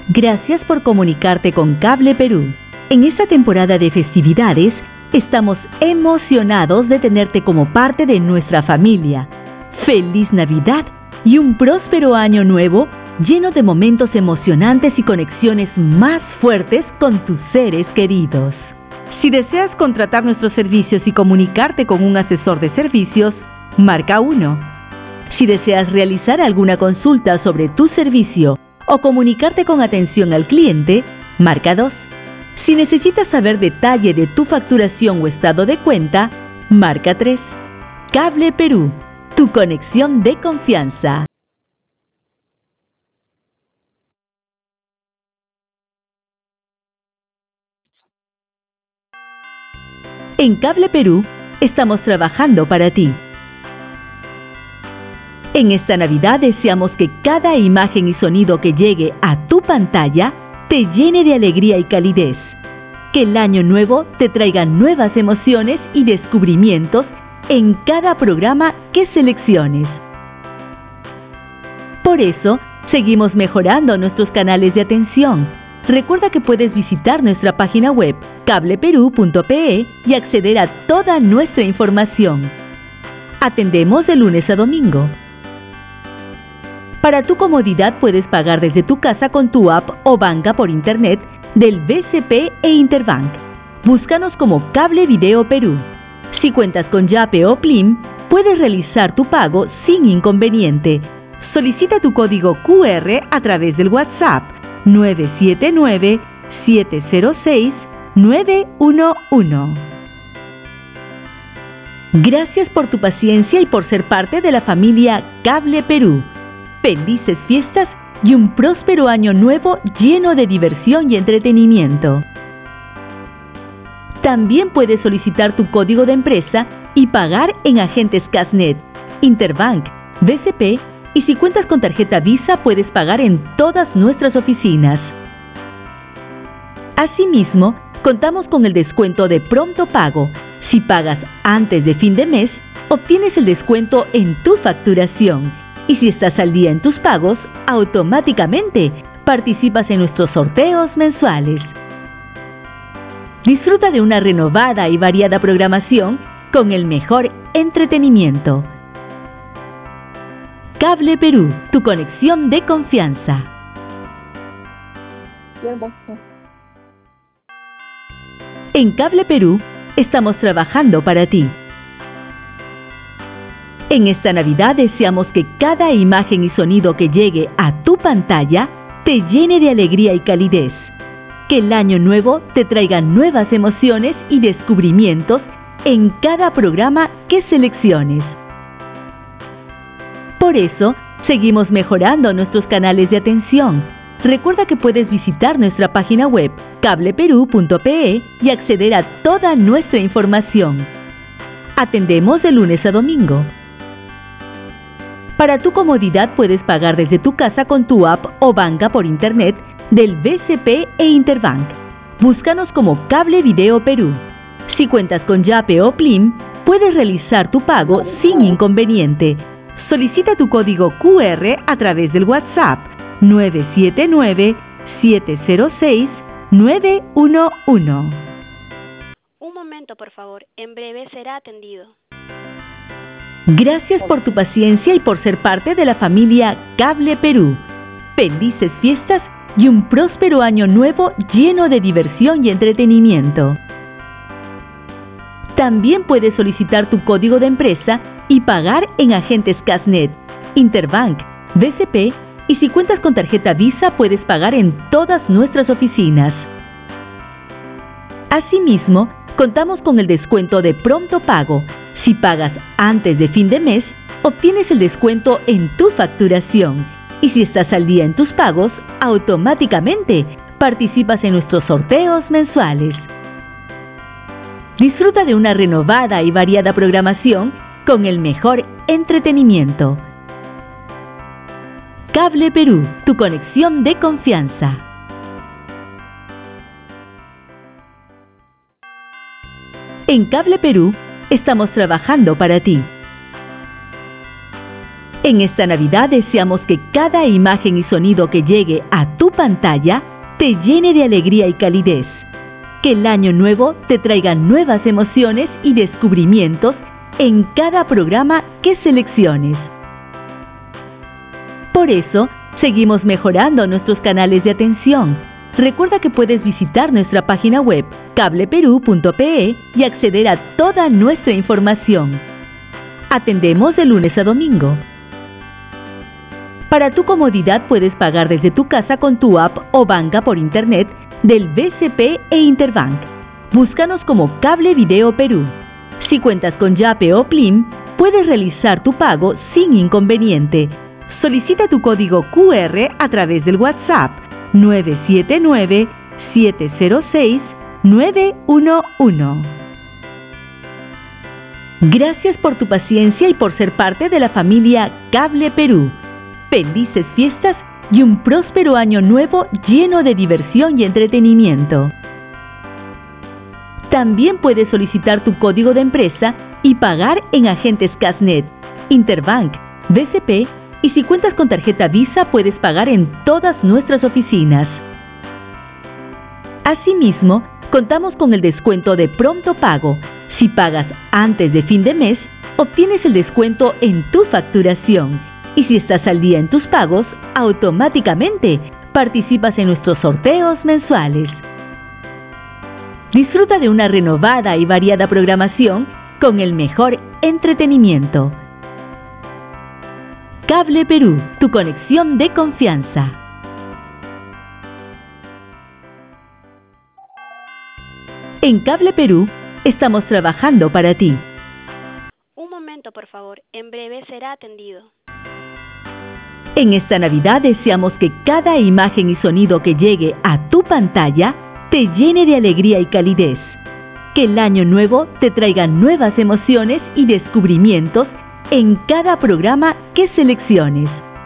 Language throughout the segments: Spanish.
Gracias por comunicarte con Cable Perú. En esta temporada de festividades, estamos emocionados de tenerte como parte de nuestra familia. ¡Feliz Navidad y un próspero año nuevo lleno de momentos emocionantes y conexiones más fuertes con tus seres queridos! Si deseas contratar nuestros servicios y comunicarte con un asesor de servicios, marca 1. Si deseas realizar alguna consulta sobre tu servicio o comunicarte con atención al cliente, marca 2. Si necesitas saber detalle de tu facturación o estado de cuenta, marca 3. Cable Perú, tu conexión de confianza. En Cable Perú, estamos trabajando para ti. En esta Navidad deseamos que cada imagen y sonido que llegue a tu pantalla te llene de alegría y calidez. Que el año nuevo te traiga nuevas emociones y descubrimientos en cada programa que selecciones. Por eso, seguimos mejorando nuestros canales de atención. Recuerda que puedes visitar nuestra página web cableperú.pe y acceder a toda nuestra información. Atendemos de lunes a domingo. Para tu comodidad puedes pagar desde tu casa con tu app o banca por internet del BCP e Interbank. Búscanos como Cable Video Perú. Si cuentas con Yape o Plim, puedes realizar tu pago sin inconveniente. Solicita tu código QR a través del WhatsApp 979-706-911. Gracias por tu paciencia y por ser parte de la familia Cable Perú. Felices fiestas y un próspero año nuevo lleno de diversión y entretenimiento. También puedes solicitar tu código de empresa y pagar en agentes Casnet, Interbank, BCP y si cuentas con tarjeta Visa puedes pagar en todas nuestras oficinas. Asimismo, contamos con el descuento de pronto pago. Si pagas antes de fin de mes, obtienes el descuento en tu facturación. Y si estás al día en tus pagos, automáticamente participas en nuestros sorteos mensuales. Disfruta de una renovada y variada programación con el mejor entretenimiento. Cable Perú, tu conexión de confianza. En Cable Perú, estamos trabajando para ti. En esta Navidad deseamos que cada imagen y sonido que llegue a tu pantalla te llene de alegría y calidez. Que el año nuevo te traiga nuevas emociones y descubrimientos en cada programa que selecciones. Por eso, seguimos mejorando nuestros canales de atención. Recuerda que puedes visitar nuestra página web cableperú.pe y acceder a toda nuestra información. Atendemos de lunes a domingo. Para tu comodidad puedes pagar desde tu casa con tu app o banca por internet del BCP e Interbank. Búscanos como Cable Video Perú. Si cuentas con Yape o Plim, puedes realizar tu pago sin inconveniente. Solicita tu código QR a través del WhatsApp 979-706-911. Un momento, por favor. En breve será atendido. Gracias por tu paciencia y por ser parte de la familia Cable Perú. Felices fiestas y un próspero año nuevo lleno de diversión y entretenimiento. También puedes solicitar tu código de empresa y pagar en agentes Casnet, Interbank, BCP y si cuentas con tarjeta Visa puedes pagar en todas nuestras oficinas. Asimismo, contamos con el descuento de pronto pago. Si pagas antes de fin de mes, obtienes el descuento en tu facturación. Y si estás al día en tus pagos, automáticamente participas en nuestros sorteos mensuales. Disfruta de una renovada y variada programación con el mejor entretenimiento. Cable Perú, tu conexión de confianza. En Cable Perú, estamos trabajando para ti. En esta Navidad deseamos que cada imagen y sonido que llegue a tu pantalla te llene de alegría y calidez. Que el año nuevo te traiga nuevas emociones y descubrimientos en cada programa que selecciones. Por eso, seguimos mejorando nuestros canales de atención. Recuerda que puedes visitar nuestra página web cableperú.pe y acceder a toda nuestra información. Atendemos de lunes a domingo. Para tu comodidad puedes pagar desde tu casa con tu app o banca por internet del BCP e Interbank. Búscanos como Cable Video Perú. Si cuentas con Yape o Plim, puedes realizar tu pago sin inconveniente. Solicita tu código QR a través del WhatsApp 979-706-911. Gracias por tu paciencia y por ser parte de la familia Cable Perú. Felices fiestas y un próspero año nuevo lleno de diversión y entretenimiento. También puedes solicitar tu código de empresa y pagar en agentes Casnet, Interbank, BCP y si cuentas con tarjeta Visa puedes pagar en todas nuestras oficinas. Asimismo, contamos con el descuento de pronto pago. Si pagas antes de fin de mes, obtienes el descuento en tu facturación. Y si estás al día en tus pagos, automáticamente participas en nuestros sorteos mensuales. Disfruta de una renovada y variada programación con el mejor entretenimiento. Cable Perú, tu conexión de confianza. En Cable Perú, estamos trabajando para ti. Un momento, por favor. En breve será atendido. En esta Navidad deseamos que cada imagen y sonido que llegue a tu pantalla te llene de alegría y calidez. Que el año nuevo te traiga nuevas emociones y descubrimientos en cada programa que selecciones.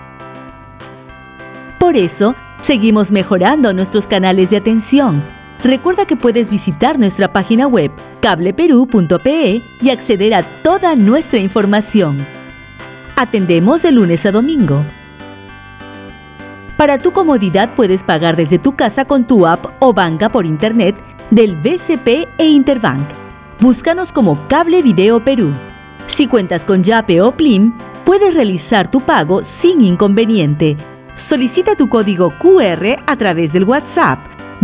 Por eso, seguimos mejorando nuestros canales de atención. Recuerda que puedes visitar nuestra página web cableperú.pe y acceder a toda nuestra información. Atendemos de lunes a domingo. Para tu comodidad puedes pagar desde tu casa con tu app o banca por internet del BCP e Interbank. Búscanos como Cable Video Perú. Si cuentas con Yape o Plim, puedes realizar tu pago sin inconveniente. Solicita tu código QR a través del WhatsApp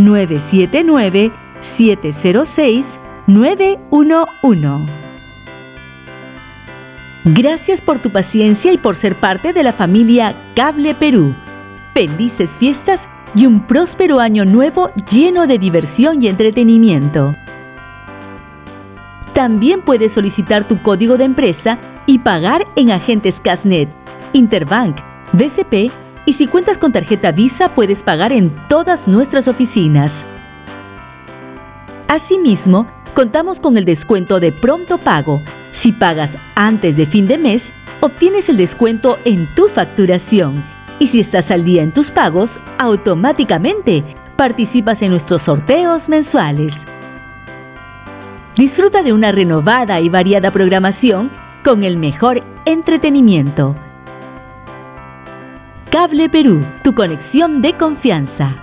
979-706-911. Gracias por tu paciencia y por ser parte de la familia Cable Perú. Felices fiestas y un próspero año nuevo lleno de diversión y entretenimiento. También puedes solicitar tu código de empresa y pagar en agentes Casnet, Interbank, BCP y si cuentas con tarjeta Visa puedes pagar en todas nuestras oficinas. Asimismo, contamos con el descuento de pronto pago. Si pagas antes de fin de mes, obtienes el descuento en tu facturación. Y si estás al día en tus pagos, automáticamente participas en nuestros sorteos mensuales. Disfruta de una renovada y variada programación con el mejor entretenimiento. Cable Perú, tu conexión de confianza.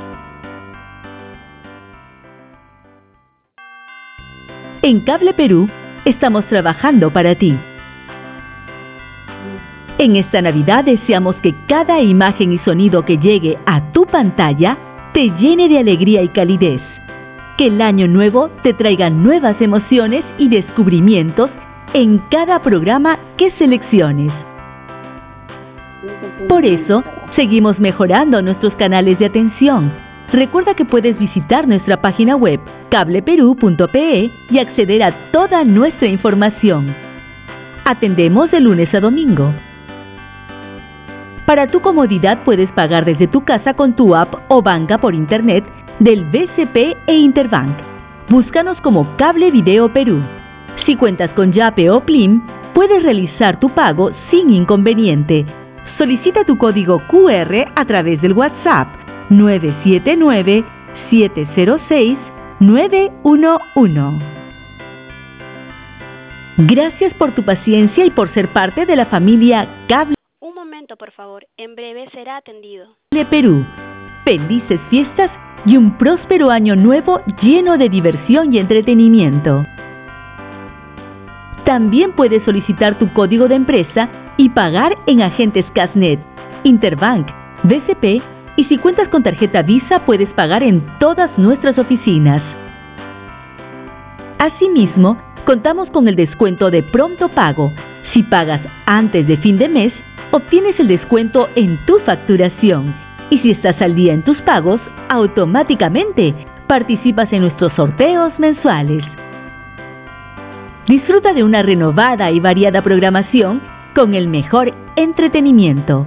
En Cable Perú, estamos trabajando para ti. En esta Navidad deseamos que cada imagen y sonido que llegue a tu pantalla te llene de alegría y calidez. Que el año nuevo te traiga nuevas emociones y descubrimientos en cada programa que selecciones. Por eso, seguimos mejorando nuestros canales de atención. Recuerda que puedes visitar nuestra página web cableperú.pe y acceder a toda nuestra información. Atendemos de lunes a domingo. Para tu comodidad puedes pagar desde tu casa con tu app o banca por internet del BCP e Interbank. Búscanos como Cable Video Perú. Si cuentas con Yape o Plim, puedes realizar tu pago sin inconveniente. Solicita tu código QR a través del WhatsApp 979-706-911. Gracias por tu paciencia y por ser parte de la familia Cable. momento, por favor. En breve será atendido. Cable Perú. Felices fiestas y un próspero año nuevo lleno de diversión y entretenimiento. También puedes solicitar tu código de empresa y pagar en agentes Casnet, Interbank, BCP, y si cuentas con tarjeta Visa puedes pagar en todas nuestras oficinas. Asimismo, contamos con el descuento de pronto pago. Si pagas antes de fin de mes, obtienes el descuento en tu facturación. Y si estás al día en tus pagos, automáticamente participas en nuestros sorteos mensuales. Disfruta de una renovada y variada programación con el mejor entretenimiento.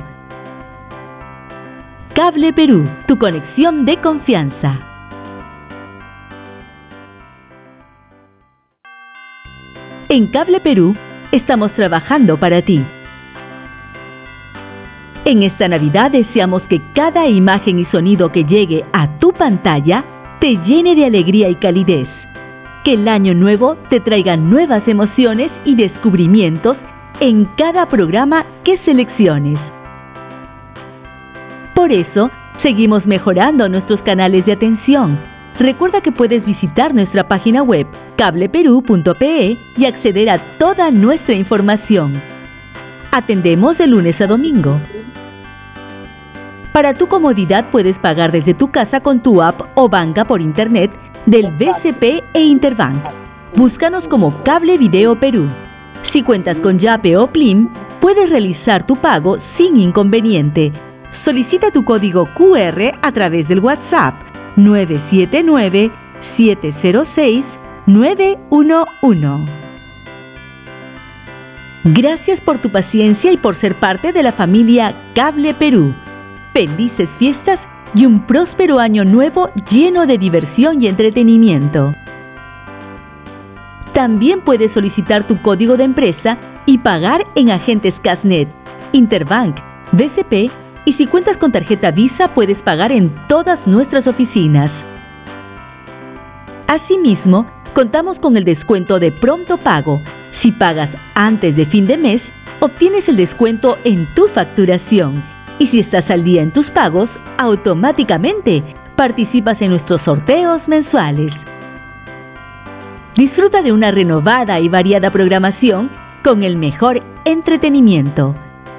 Cable Perú, tu conexión de confianza. En Cable Perú estamos trabajando para ti. En esta Navidad deseamos que cada imagen y sonido que llegue a tu pantalla te llene de alegría y calidez. Que el año nuevo te traiga nuevas emociones y descubrimientos en cada programa que selecciones. Por eso, seguimos mejorando nuestros canales de atención. Recuerda que puedes visitar nuestra página web cableperú.pe y acceder a toda nuestra información. Atendemos de lunes a domingo. Para tu comodidad puedes pagar desde tu casa con tu app o banca por internet del BCP e Interbank. Búscanos como Cable Video Perú. Si cuentas con Yape o Plim, puedes realizar tu pago sin inconveniente. Solicita tu código QR a través del WhatsApp 979-706-911. Gracias por tu paciencia y por ser parte de la familia Cable Perú. Felices fiestas y un próspero año nuevo lleno de diversión y entretenimiento. También puedes solicitar tu código de empresa y pagar en agentes Casnet, Interbank, BCP, y si cuentas con tarjeta Visa puedes pagar en todas nuestras oficinas. Asimismo, contamos con el descuento de pronto pago. Si pagas antes de fin de mes, obtienes el descuento en tu facturación. Y si estás al día en tus pagos, automáticamente participas en nuestros sorteos mensuales. Disfruta de una renovada y variada programación con el mejor entretenimiento.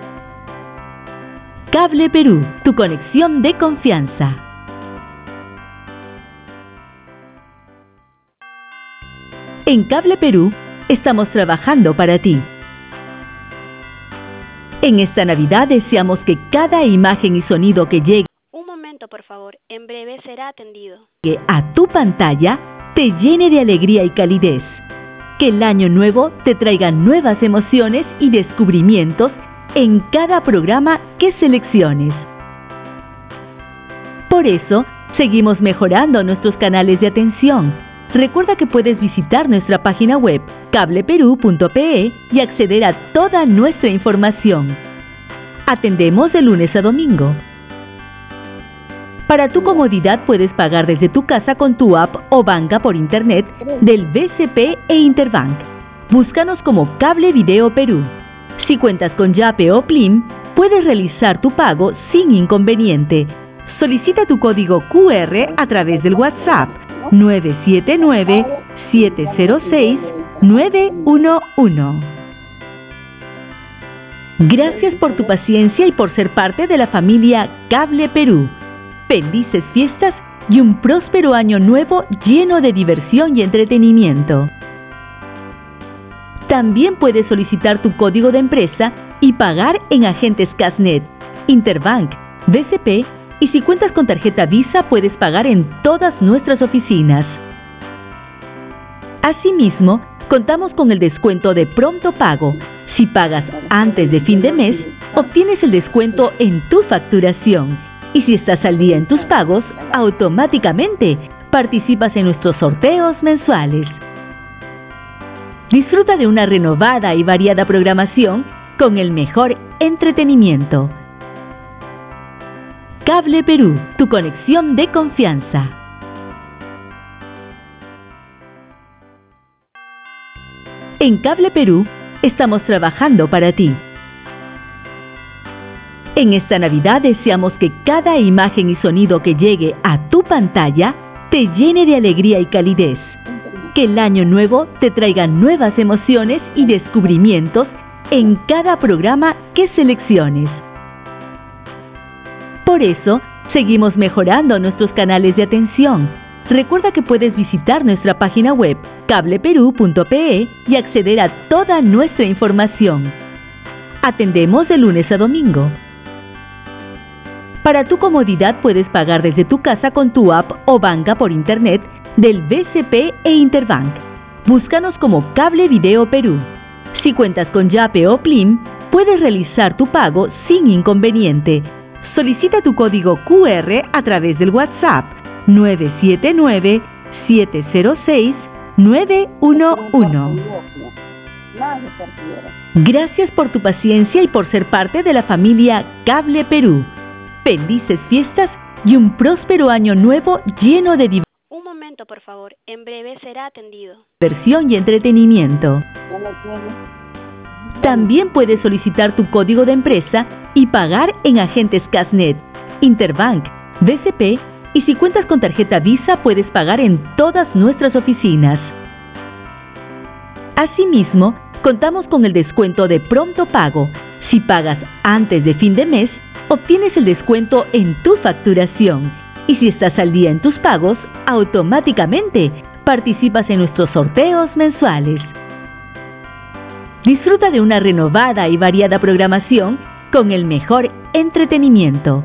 Cable Perú, tu conexión de confianza. En Cable Perú estamos trabajando para ti. En esta Navidad deseamos que cada imagen y sonido que llegue Un momento, por favor. En breve será atendido. a tu pantalla te llene de alegría y calidez. Que el año nuevo te traiga nuevas emociones y descubrimientos en cada programa que selecciones. Por eso, seguimos mejorando nuestros canales de atención. Recuerda que puedes visitar nuestra página web cableperú.pe y acceder a toda nuestra información. Atendemos de lunes a domingo. Para tu comodidad puedes pagar desde tu casa con tu app o banca por internet del BCP e Interbank. Búscanos como Cable Video Perú. Si cuentas con Yape o Plim, puedes realizar tu pago sin inconveniente. Solicita tu código QR a través del WhatsApp 979-706-911. Gracias por tu paciencia y por ser parte de la familia Cable Perú. Felices fiestas y un próspero año nuevo lleno de diversión y entretenimiento. También puedes solicitar tu código de empresa y pagar en agentes Casnet, Interbank, BCP, y si cuentas con tarjeta Visa puedes pagar en todas nuestras oficinas. Asimismo, contamos con el descuento de pronto pago. Si pagas antes de fin de mes, obtienes el descuento en tu facturación. Y si estás al día en tus pagos, automáticamente participas en nuestros sorteos mensuales. Disfruta de una renovada y variada programación con el mejor entretenimiento. Cable Perú, tu conexión de confianza. En Cable Perú estamos trabajando para ti. En esta Navidad deseamos que cada imagen y sonido que llegue a tu pantalla te llene de alegría y calidez. Que el año nuevo te traiga nuevas emociones y descubrimientos en cada programa que selecciones. Por eso, seguimos mejorando nuestros canales de atención. Recuerda que puedes visitar nuestra página web cableperú.pe y acceder a toda nuestra información. Atendemos de lunes a domingo. Para tu comodidad puedes pagar desde tu casa con tu app o banca por internet del BCP e Interbank. Búscanos como Cable Video Perú. Si cuentas con Yape o Plim, puedes realizar tu pago sin inconveniente. Solicita tu código QR a través del WhatsApp 979-706-911. Gracias por tu paciencia y por ser parte de la familia Cable Perú. Felices fiestas y un próspero año nuevo lleno de Un momento, por favor. En breve será atendido. diversión y entretenimiento. También puedes solicitar tu código de empresa y pagar en agentes Casnet, Interbank, BCP y si cuentas con tarjeta Visa puedes pagar en todas nuestras oficinas. Asimismo, contamos con el descuento de pronto pago. Si pagas antes de fin de mes, obtienes el descuento en tu facturación. Y si estás al día en tus pagos, automáticamente participas en nuestros sorteos mensuales. Disfruta de una renovada y variada programación con el mejor entretenimiento.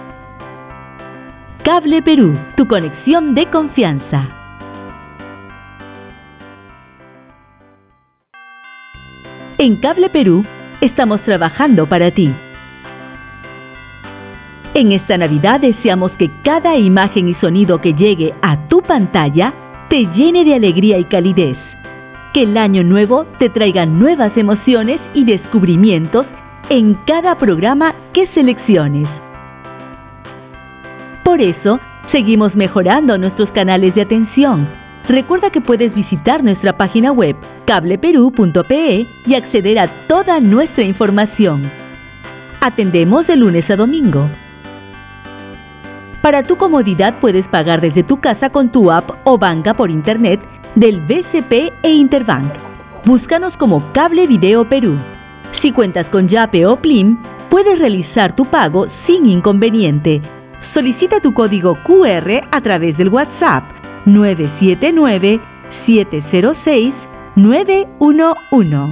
Cable Perú, tu conexión de confianza. En Cable Perú, estamos trabajando para ti. En esta Navidad deseamos que cada imagen y sonido que llegue a tu pantalla te llene de alegría y calidez. Que el año nuevo te traiga nuevas emociones y descubrimientos en cada programa que selecciones. Por eso, seguimos mejorando nuestros canales de atención. Recuerda que puedes visitar nuestra página web cableperú.pe y acceder a toda nuestra información. Atendemos de lunes a domingo. Para tu comodidad puedes pagar desde tu casa con tu app o banca por internet del BCP e Interbank. Búscanos como Cable Video Perú. Si cuentas con Yape o Plim, puedes realizar tu pago sin inconveniente. Solicita tu código QR a través del WhatsApp 979-706-911.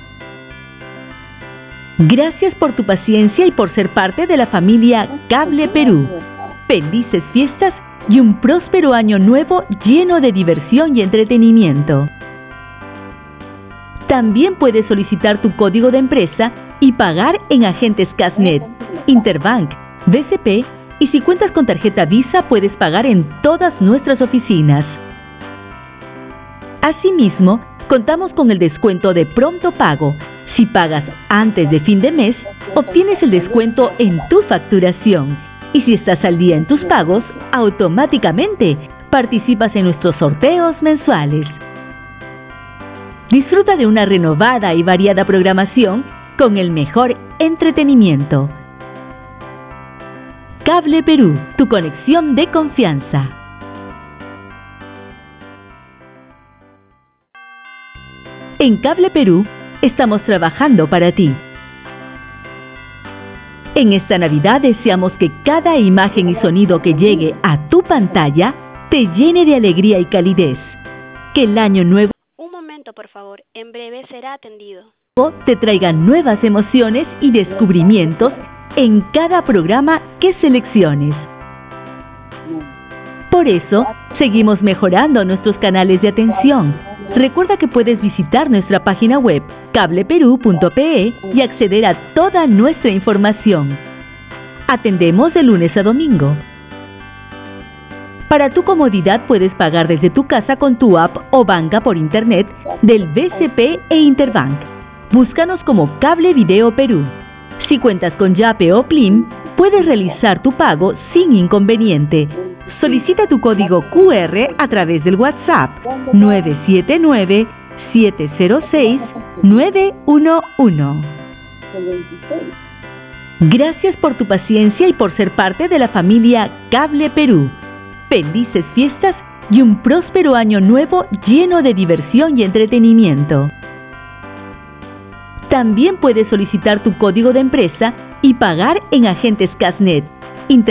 Gracias por tu paciencia y por ser parte de la familia Cable Perú. Felices fiestas y un próspero año nuevo lleno de diversión y entretenimiento. También puedes solicitar tu código de empresa y pagar en agentes Casnet, Interbank, BCP y si cuentas con tarjeta Visa puedes pagar en todas nuestras oficinas. Asimismo, contamos con el descuento de pronto pago. Si pagas antes de fin de mes, obtienes el descuento en tu facturación. Y si estás al día en tus pagos, automáticamente participas en nuestros sorteos mensuales. Disfruta de una renovada y variada programación con el mejor entretenimiento. Cable Perú, tu conexión de confianza. En Cable Perú, estamos trabajando para ti. En esta Navidad deseamos que cada imagen y sonido que llegue a tu pantalla te llene de alegría y calidez. Que el año nuevo Un momento, por favor. En breve será atendido. te traiga nuevas emociones y descubrimientos en cada programa que selecciones. Por eso, seguimos mejorando nuestros canales de atención. Recuerda que puedes visitar nuestra página web cableperú.pe y acceder a toda nuestra información. Atendemos de lunes a domingo. Para tu comodidad puedes pagar desde tu casa con tu app o banca por internet del BCP e Interbank. Búscanos como Cable Video Perú. Si cuentas con Yape o Plim, puedes realizar tu pago sin inconveniente. Solicita tu código QR a través del WhatsApp 979-706-911. Gracias por tu paciencia y por ser parte de la familia Cable Perú. Felices fiestas y un próspero año nuevo lleno de diversión y entretenimiento. También puedes solicitar tu código de empresa y pagar en Agentes Casnet.